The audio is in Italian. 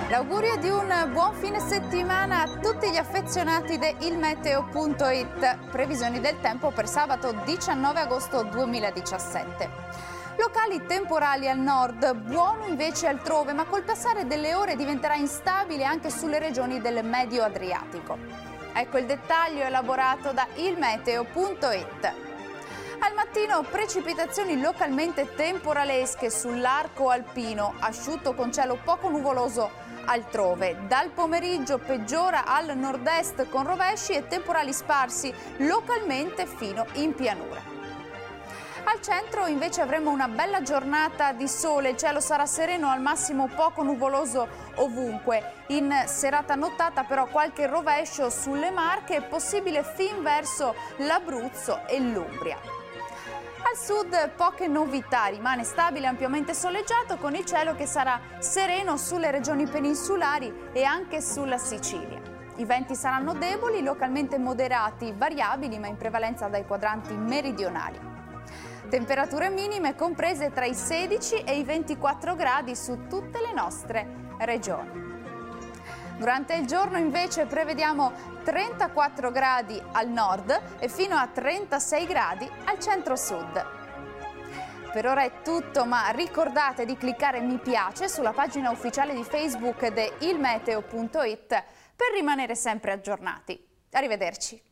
L'augurio di un buon fine settimana a tutti gli affezionati di ilmeteo.it. Previsioni del tempo per sabato 19 agosto 2017. Locali temporali al nord, buono invece altrove, ma col passare delle ore diventerà instabile anche sulle regioni del Medio Adriatico. Ecco il dettaglio elaborato da ilmeteo.it. Al mattino precipitazioni localmente temporalesche sull'arco alpino, asciutto con cielo poco nuvoloso altrove. Dal pomeriggio peggiora al nord-est con rovesci e temporali sparsi localmente fino in pianura. Al centro invece avremo una bella giornata di sole, il cielo sarà sereno, al massimo poco nuvoloso ovunque. In serata nottata però qualche rovescio sulle Marche, possibile fin verso l'Abruzzo e l'Umbria. Al sud poche novità, rimane stabile ampiamente soleggiato con il cielo che sarà sereno sulle regioni peninsulari e anche sulla Sicilia. I venti saranno deboli, localmente moderati, variabili ma in prevalenza dai quadranti meridionali. Temperature minime comprese tra i 16 e i 24 gradi su tutte le nostre regioni. Durante il giorno invece prevediamo 34 gradi al nord e fino a 36 gradi al centro-sud. Per ora è tutto, ma ricordate di cliccare mi piace sulla pagina ufficiale di Facebook di ilmeteo.it per rimanere sempre aggiornati. Arrivederci.